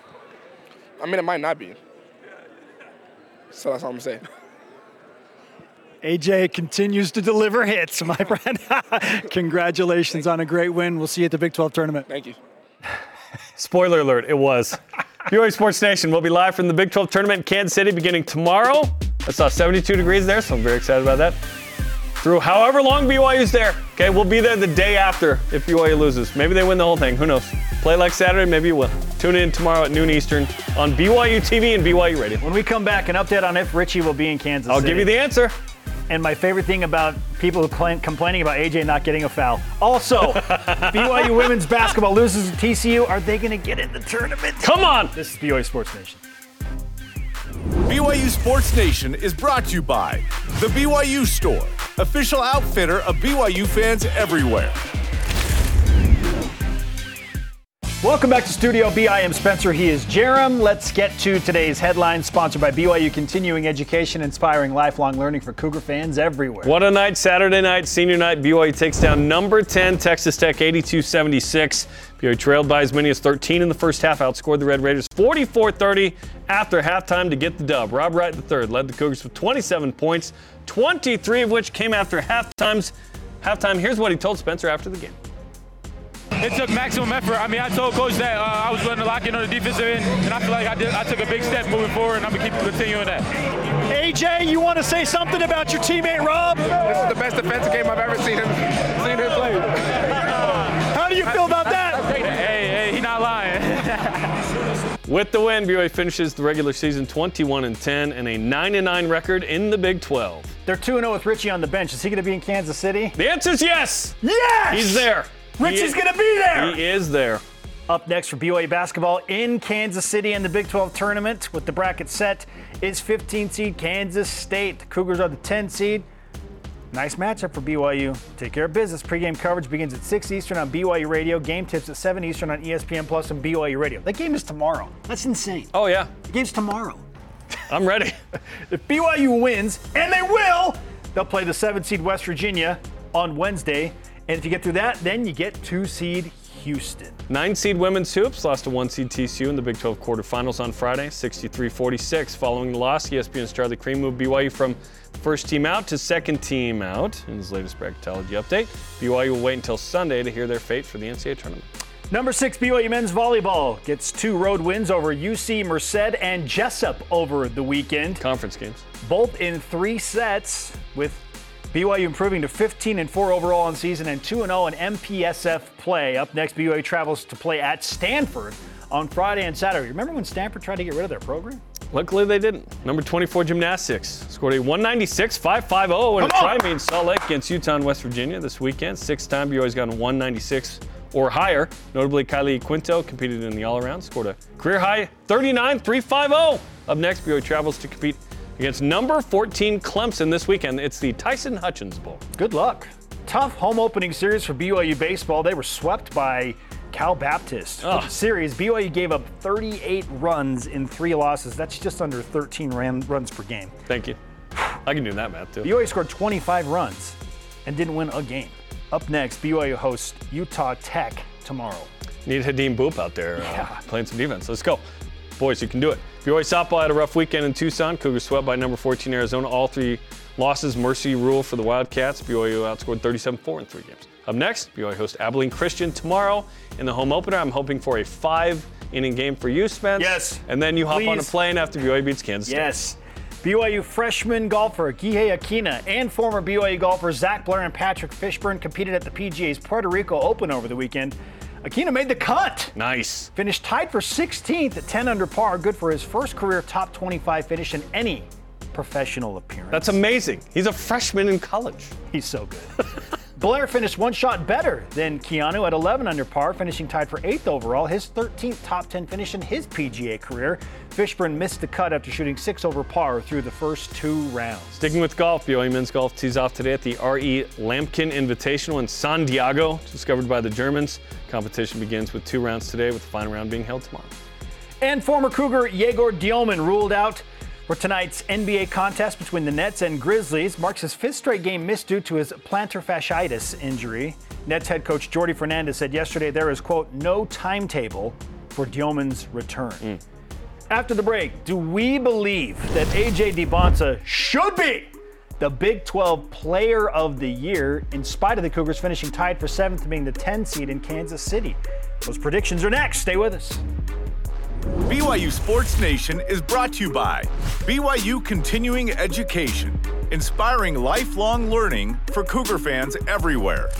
I mean, it might not be. So that's all I'm saying. AJ continues to deliver hits, my friend. Congratulations on a great win. We'll see you at the Big 12 tournament. Thank you. Spoiler alert, it was. BYU Sports Nation will be live from the Big 12 tournament in Kansas City beginning tomorrow. I saw 72 degrees there, so I'm very excited about that. Through however long BYU's there. Okay, we'll be there the day after if BYU loses. Maybe they win the whole thing. Who knows? Play like Saturday, maybe you will. Tune in tomorrow at noon Eastern on BYU TV and BYU Radio. When we come back, an update on if Richie will be in Kansas City. I'll give you the answer. And my favorite thing about people complaining about AJ not getting a foul. Also, BYU women's basketball loses to TCU. Are they going to get in the tournament? Come on! This is BYU Sports Nation. BYU Sports Nation is brought to you by The BYU Store, official outfitter of BYU fans everywhere. Welcome back to Studio B. I am Spencer. He is Jerem. Let's get to today's headlines, sponsored by BYU Continuing Education, inspiring lifelong learning for Cougar fans everywhere. What a night, Saturday night, senior night. BYU takes down number 10 Texas Tech 82-76. BYU trailed by as many as 13 in the first half, outscored the Red Raiders 44-30 after halftime to get the dub. Rob Wright III led the Cougars with 27 points, 23 of which came after halftime. Here's what he told Spencer after the game. It took maximum effort. I mean, I told Coach that I was going to lock in on the defensive end, and I feel like I took a big step moving forward, and I'm going to keep continuing that. AJ, you want to say something about your teammate, Rob? This is the best defensive game I've ever seen him play. How do you feel about that? Hey, he's not lying. With the win, BYU finishes the regular season 21-10 and a 9-9 record in the Big 12. They're 2-0 with Richie on the bench. Is he going to be in Kansas City? The answer is yes. Yes! He's there. Richie's going to be there. He is there. Up next for BYU basketball in Kansas City in the Big 12 tournament with the bracket set is 15 seed Kansas State. The Cougars are the 10 seed. Nice matchup for BYU. Take care of business. Pre-game coverage begins at 6 Eastern on BYU Radio. Game tips at 7 Eastern on ESPN Plus and BYU Radio. That game is tomorrow. That's insane. Oh, yeah. The game's tomorrow. I'm ready. If BYU wins, and they will, they'll play the 7 seed West Virginia on Wednesday. And if you get through that, then you get 2 seed Houston. 9 seed women's hoops lost to 1 seed TCU in the Big 12 quarterfinals on Friday, 63-46. Following the loss, ESPN's Charlie Cream moved BYU from first team out to second team out. In his latest bracketology update, BYU will wait until Sunday to hear their fate for the NCAA tournament. Number 6 BYU men's volleyball gets 2 road wins over UC Merced and Jessup over the weekend. Conference games. Both in 3 sets, with BYU improving to 15-4 overall on season and 2-0 in MPSF play. Up next, BYU travels to play at Stanford on Friday and Saturday. Remember when Stanford tried to get rid of their program? Luckily, they didn't. Number 24 gymnastics scored a 196-550 in a tri-meet in Salt Lake against Utah and West Virginia this weekend. 6th time BYU's gotten 196 or higher. Notably, Kylie Quinto competed in the all-around, scored a career-high 39-350. Up next, BYU travels to compete against number 14 Clemson this weekend. It's the Tyson Hutchins Bowl. Good luck. Tough home opening series for BYU baseball. They were swept by Cal Baptist. For the series, BYU gave up 38 runs in 3 losses. That's just under 13 runs per game. Thank you. I can do that math, too. BYU scored 25 runs and didn't win a game. Up next, BYU hosts Utah Tech tomorrow. Need Hadim Boop out there playing some defense. Let's go. Boys, you can do it. BYU softball had a rough weekend in Tucson. Cougars swept by number 14 Arizona. All 3 losses, mercy rule for the Wildcats. BYU outscored 37-4 in 3 games. Up next, BYU hosts Abilene Christian tomorrow in the home opener. I'm hoping for a 5-inning game for you, Spence. Yes. And then you hop on a Please. plane after BYU beats Kansas State. Yes. BYU freshman golfer Gihei Aquina and former BYU golfers Zach Blair and Patrick Fishburne competed at the PGA's Puerto Rico Open over the weekend. Aquina made the cut. Nice. Finished tied for 16th at 10 under par. Good for his first career top 25 finish in any professional appearance. That's amazing. He's a freshman in college. He's so good. Blair finished 1 shot better than Keanu at 11 under par, finishing tied for 8th overall, his 13th top 10 finish in his PGA career. Fishburne missed the cut after shooting 6 over par through the first 2 rounds. Sticking with golf, BYU men's golf tees off today at the R.E. Lampkin Invitational in San Diego, discovered by the Germans. Competition begins with 2 rounds today, with the final round being held tomorrow. And former Cougar Yegor Dioman ruled out for tonight's NBA contest between the Nets and Grizzlies. Marks his 5th straight game missed due to his plantar fasciitis injury. Nets head coach Jordi Fernandez said yesterday there is, quote, no timetable for Dioman's return. After the break, do we believe that A.J. DiBonta should be the Big 12 Player of the Year, in spite of the Cougars finishing tied for 7th and being the 10 seed in Kansas City? Those predictions are next. Stay with us. BYU Sports Nation is brought to you by BYU Continuing Education, inspiring lifelong learning for Cougar fans everywhere.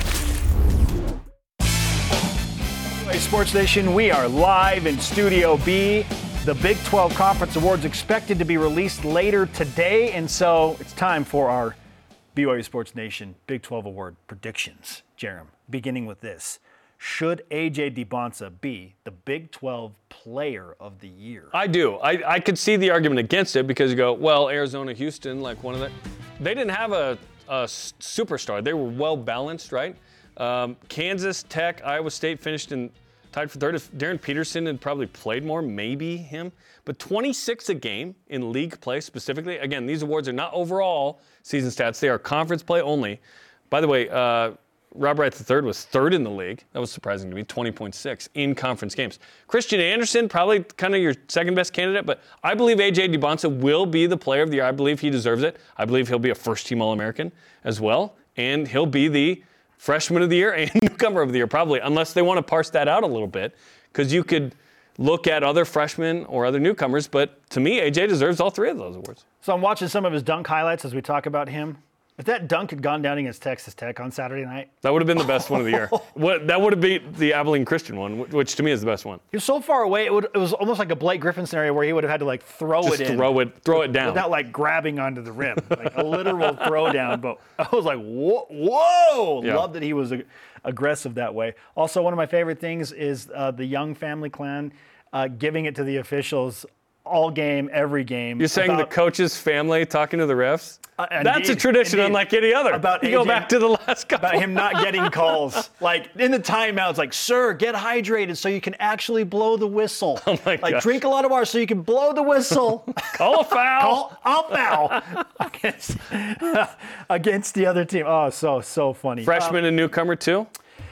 BYU Sports Nation, we are live in Studio B. The Big 12 Conference Awards expected to be released later today, and so it's time for our BYU Sports Nation Big 12 Award predictions. Jerem, beginning with this. Should A.J. DiBonta be the Big 12 Player of the Year? I do. I could see the argument against it because you go, well, Arizona, Houston, like one of the, they didn't have a superstar. They were well balanced, right? Kansas, Tech, Iowa State finished in tied for 3rd. If Darren Peterson had probably played more, maybe him. But 26 a game in league play specifically. Again, these awards are not overall season stats. They are conference play only. By the way, Rob Wright III was 3rd in the league. That was surprising to me, 20.6 in conference games. Christian Anderson, probably kind of your second best candidate, but I believe A.J. DiBonta will be the Player of the Year. I believe he deserves it. I believe he'll be a first-team All-American as well, and he'll be the Freshman of the Year and Newcomer of the Year, probably, unless they want to parse that out a little bit, because you could look at other freshmen or other newcomers, but to me, A.J. deserves all 3 of those awards. So I'm watching some of his dunk highlights as we talk about him. If that dunk had gone down against Texas Tech on Saturday night, That would have been the best one of the year. That would have beat the Abilene Christian one, which to me is the best one. he was so far away. It was almost like a Blake Griffin scenario where he would have had to like throw Just it in. throw it down. Without like grabbing onto the rim, like a literal throw down. But I was like, whoa! Yeah. Love that he was aggressive that way. Also, one of my favorite things is the Young family clan giving it to the officials all game, every game. You're saying the coach's family talking to the refs? That's a Indeed, tradition indeed. unlike any other. About you go AJ back to the last couple. About him not getting calls. Like in the timeouts, like, sir, get hydrated so you can actually blow the whistle. Oh my like gosh. drink a lot of water so you can blow the whistle. Call a foul. Call a foul against the other team. Oh, so funny. Freshman and newcomer too?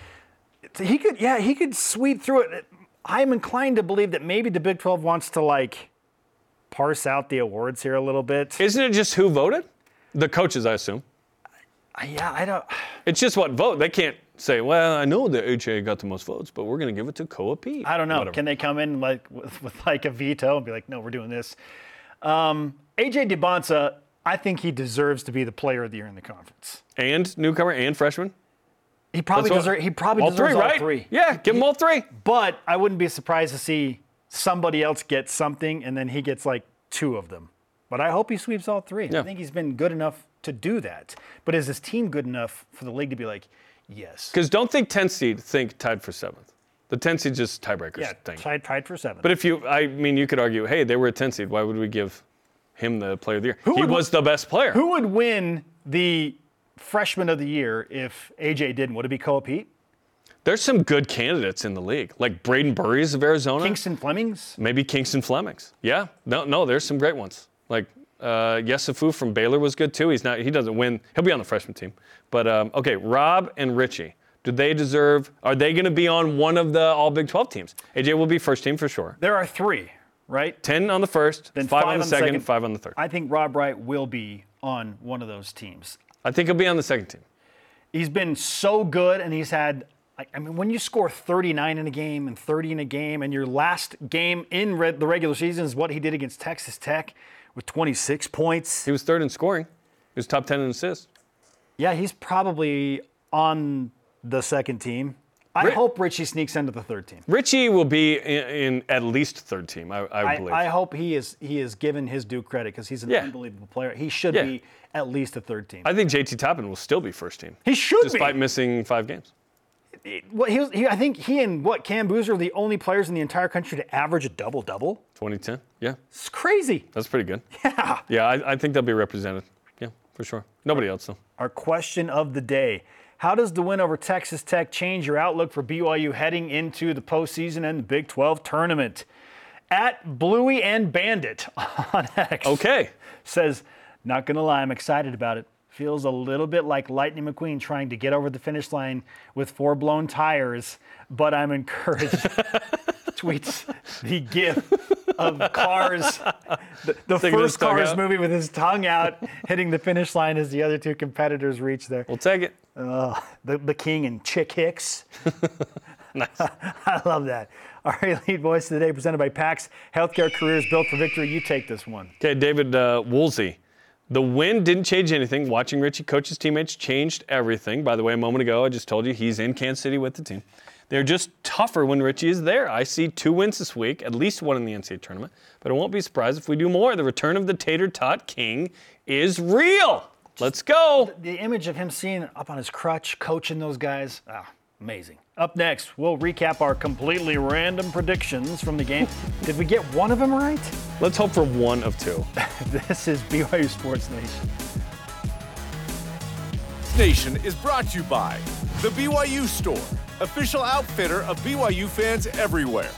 He could sweep through it. I'm inclined to believe that maybe the Big 12 wants to like parse out the awards here a little bit. Isn't it just who voted? The coaches, I assume. Yeah, I don't. It's just what vote. They can't say, well, I know the HA got the most votes, but we're going to give it to Koa Pete. I don't know. Whatever. Can they come in like with like a veto and be like, no, we're doing this? AJ DeBonsa, I think he deserves to be the player of the year in the conference. And newcomer and freshman? He probably deserves all three, right? all three. Yeah, give him all three. But I wouldn't be surprised to see somebody else get something and then he gets like two of them. But I hope he sweeps all three. Yeah. I think he's been good enough to do that. But is his team good enough for the league to be like, yes? Because don't think 10th seed, think tied for 7th. The 10th seed just tiebreakers Yeah, thing. tied for 7. But you could argue, hey, they were a 10th seed. Why would we give him the player of the year? He was the best player. Who would win the freshman of the year if AJ didn't? Would it be Koa Pete? There's some good candidates in the league, like Braden Burries of Arizona. Kingston Flemings? Maybe Kingston Flemings. Yeah. No, there's some great ones. Like Yesufu from Baylor was good too. He doesn't win. He'll be on the freshman team. But okay, Rob and Richie. Are they going to be on one of the all Big 12 teams? AJ will be first team for sure. There are 3, right? 10 on the first, Then 5 on the second, 5 on the third. I think Rob Wright will be on one of those teams. I think he'll be on the second team. He's been so good, and he's had, when you score 39 in a game and 30 in a game, and your last game in the regular season is what he did against Texas Tech with 26 points. He was third in scoring. He was top 10 in assists. Yeah, he's probably on the second team. I hope Richie sneaks into the third team. Richie will be in at least third team, I believe. I hope he is given his due credit because he's an unbelievable player. He should be at least a third team. I think JT Toppin will still be first team. He should despite missing 5 games. I think he and Cam Boozer are the only players in the entire country to average a double-double. 2010, yeah. It's crazy. That's pretty good. Yeah. Yeah, I think they'll be represented. Yeah, for sure. Nobody else, though. Our question of the day. How does the win over Texas Tech change your outlook for BYU heading into the postseason and the Big 12 tournament? At Bluey and Bandit on X says, not going to lie, I'm excited about it. Feels a little bit like Lightning McQueen trying to get over the finish line with 4 blown tires, but I'm encouraged. Tweets the gif of Cars, the first Cars movie with his tongue out, hitting the finish line as the other 2 competitors reach there. We'll take it. The King and Chick Hicks. Nice. I love that. Our Elite Voice of the Day presented by PAX Healthcare Careers Built for Victory. You take this one. Okay, David Woolsey. The win didn't change anything. Watching Richie coach his teammates changed everything. By the way, a moment ago, I just told you he's in Kansas City with the team. They're just tougher when Richie is there. I see 2 wins this week, at least 1 in the NCAA tournament. But I won't be surprised if we do more. The return of the Tater Tot King is real. Let's go. The image of him seeing up on his crutch, coaching those guys, amazing. Up next, we'll recap our completely random predictions from the game. Did we get one of them right? Let's hope for 1 of 2. This is BYU Sports Nation. Nation is brought to you by The BYU Store, official outfitter of BYU fans everywhere.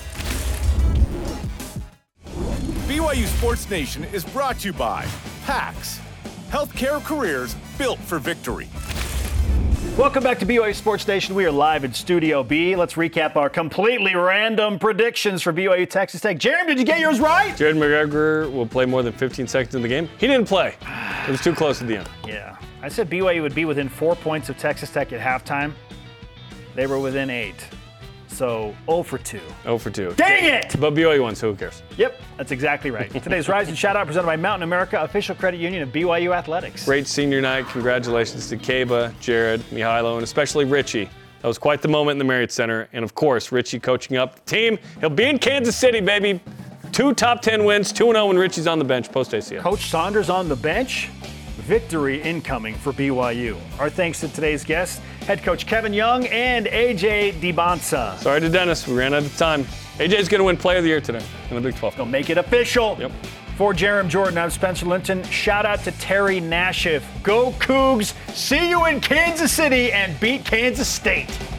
BYU Sports Nation is brought to you by PAX, healthcare careers built for victory. Welcome back to BYU Sports Nation. We are live in Studio B. Let's recap our completely random predictions for BYU Texas Tech. Jeremy, did you get yours right? Jared McGregor will play more than 15 seconds in the game. He didn't play. It was too close at the end. Yeah. I said BYU would be within 4 points of Texas Tech at halftime. They were within 8. So 0 for 2. 0 for 2. Dang it! But BYU won, so who cares? Yep, that's exactly right. Today's Rise and Shout Out presented by Mountain America, official credit union of BYU Athletics. Great senior night. Congratulations to Kaba, Jared, Mihailo, and especially Richie. That was quite the moment in the Marriott Center. And of course, Richie coaching up the team. He'll be in Kansas City, baby. 2 top 10 wins, 2-0 when Richie's on the bench post-ACL. Coach Saunders on the bench. Victory incoming for BYU. Our thanks to today's guests, head coach Kevin Young and AJ DiBonsa. Sorry to Dennis, we ran out of time. AJ's going to win Player of the Year today in the Big 12. Go make it official. Yep. For Jerem Jordan, I'm Spencer Linton. Shout out to Terry Nashif. Go Cougs. See you in Kansas City and beat Kansas State.